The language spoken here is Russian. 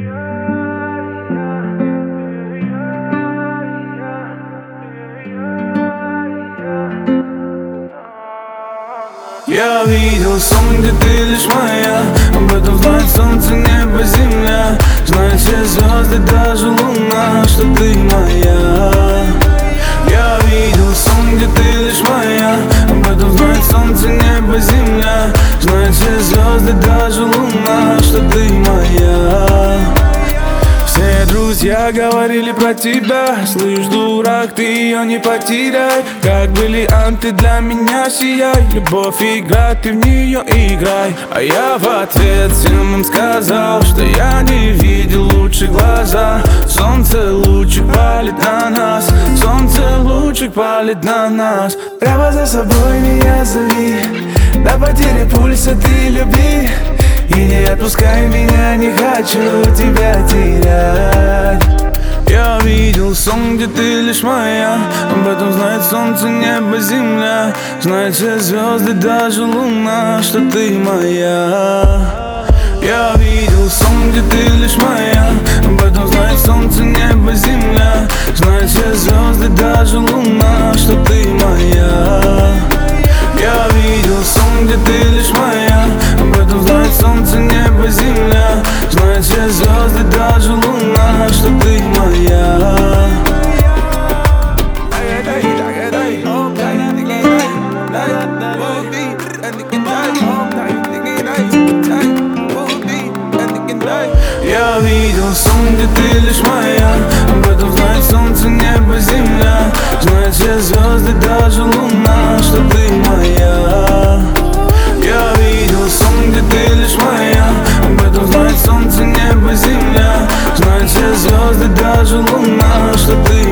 Я видел сон, где ты лишь моя. Об этом знает солнце, небо, земля. Знают все звезды, даже луна, что ты моя. Я видел сон, где ты лишь моя. Об этом знает солнце, небо, земля. Знают все звезды, даже луна, что ты моя. Все друзья говорили про тебя. Слышь, дурак, ты ее не потеряй. Как бриллианты для меня сияй. Любовь игра, ты в нее играй. А я в ответ всем им сказал, что я не видел лучше глаза. Солнце лучик палит на нас. Солнце лучик палит на нас. Прямо за собой меня зови. До потери пульса ты люби. И не отпускай меня, не хочу тебя терять. Я видел сон, где ты лишь моя. Об этом знает солнце, небо, земля. Знают все звезды, даже луна, что ты моя. Я видел сон, где ты лишь моя. Об этом знает солнце, небо, земля. Знают все звезды, даже луна, что ты моя. Я видел сон, где ты лишь моя. Об этом знает солнце, небо, земля. Знают все звезды, даже луна, что ты моя. Я видел сон, где ты лишь моя. Об этом знает солнце, небо, земля. Знают все звезды, даже луна, что ты моя. Я видел сон, где ты лишь моя. Об этом знает солнце, небо, земля. Знают все звезды, даже луна, что ты